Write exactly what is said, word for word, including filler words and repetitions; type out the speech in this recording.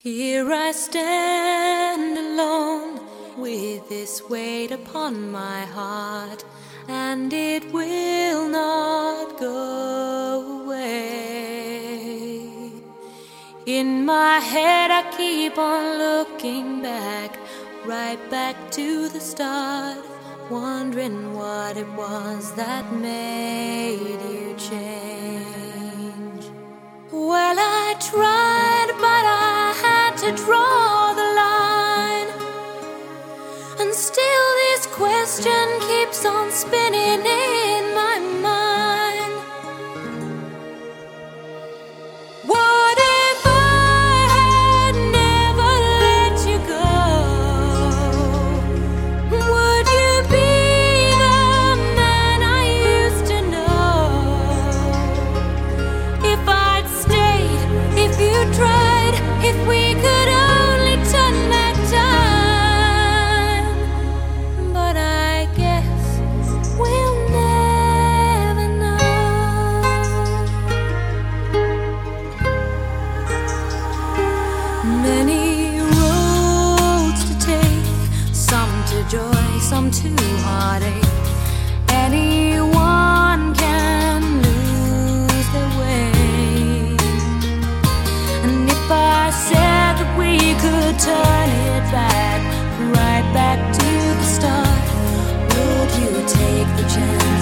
Here I stand alone with this weight upon my heart, and it will not go away. In my head I keep on looking back, right back to the start, wondering what it was that made you change. Well, I tried, but I had to draw the line, and still this question keeps on spinning in my mind. What if I had never let you go? Would you be the man I used to know? If I'd stayed, if you tried, if we could only turn back time. But I guess we'll never know. Many roads to take, some to joy, some to heartache. Anyone can lose their way. And if I said that we could turn it back, right back to the start, would you take the chance?